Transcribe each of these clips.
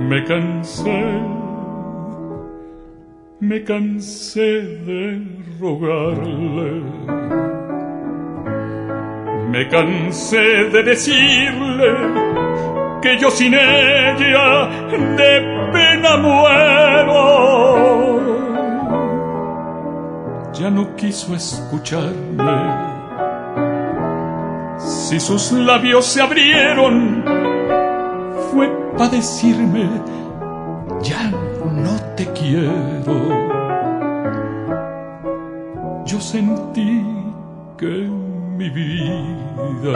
Me cansé de rogarle, me cansé de decirle que yo sin ella de pena muero. Ya no quiso escucharme. Si sus labios se abrieron, fue pa' decirme: ya no te quiero. Yo sentí que mi vida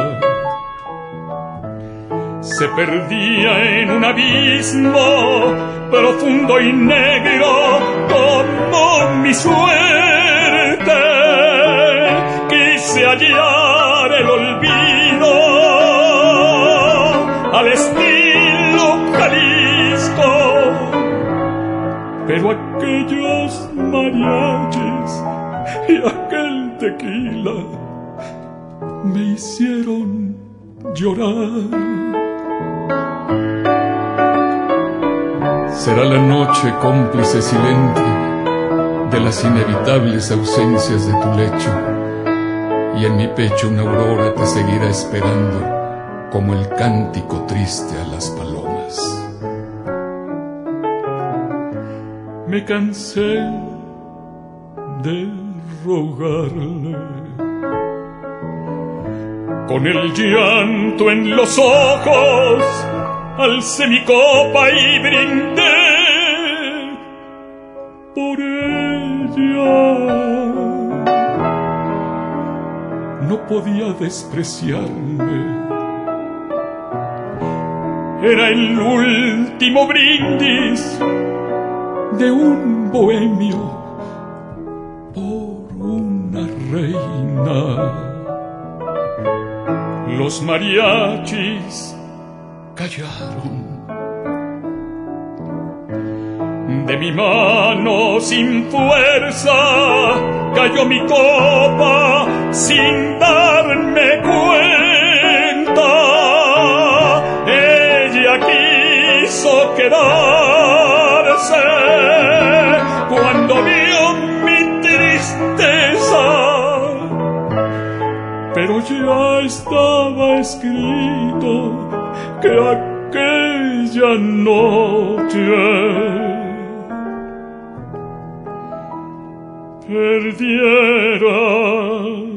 se perdía en un abismo profundo y negro como mi suerte. Quise hallar el olvido al estilo Jalisco, pero aquellos mariachis y aquel tequila me hicieron llorar. Será la noche cómplice silente de las inevitables ausencias de tu lecho, y en mi pecho una aurora te seguirá esperando como el cántico triste a las palomas. Me cansé de rogarle, con el llanto en los ojos alcé mi copa y brindé por ella. No podía despreciarme, era el último brindis de un bohemio por una reina. Los mariachis callaron. De mi mano sin fuerza cayó mi copa sin darme cuenta. Ella quiso quedarse cuando vio mi tristeza, pero ya estaba escrito que aquella noche perdiera